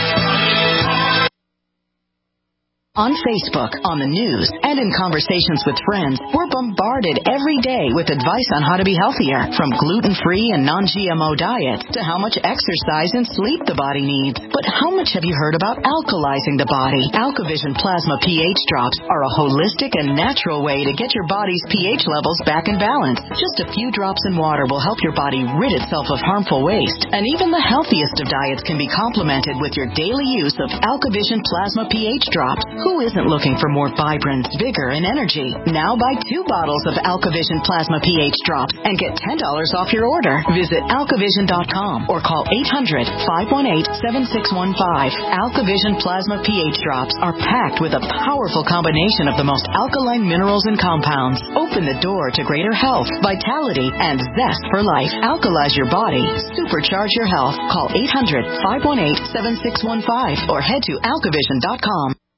On Facebook, on the news, and in conversations with friends, we're bombarded every day with advice on how to be healthier, from gluten-free and non-G M O diets to how much exercise and sleep the body needs. But how much have you heard about alkalizing the body? AlkaVision Plasma pH drops are a holistic and natural way to get your body's pH levels back in balance. Just a few drops in water will help your body rid itself of harmful waste. And even the healthiest of diets can be complemented with your daily use of AlkaVision Plasma pH drops. Who isn't looking for more vibrance, vigor, and energy? Now buy two bottles of AlkaVision Plasma pH drops and get ten dollars off your order. Visit alkavision dot com or call eight hundred, five one eight, seven six one five. AlkaVision Plasma pH drops are packed with a powerful combination of the most alkaline minerals and compounds. Open the door to greater health, vitality, and zest for life. Alkalize your body. Supercharge your health. Call eight hundred, five one eight, seven six one five or head to alkavision dot com.